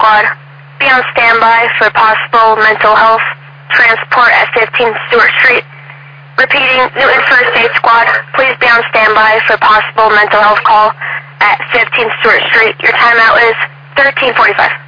Squad. Be on standby for possible mental health transport at 15 Stewart Street. Repeating, Newton First Aid Squad, please be on standby for possible mental health call at 15 Stewart Street. Your timeout is 13:45.